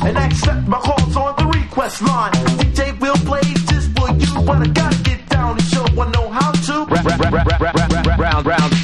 and accept my calls on the request line. DJ will play just for you, but I gotta get down and show I know how to. Round.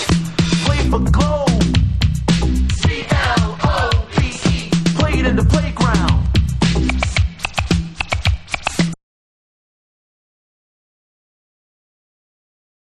Play it in the play.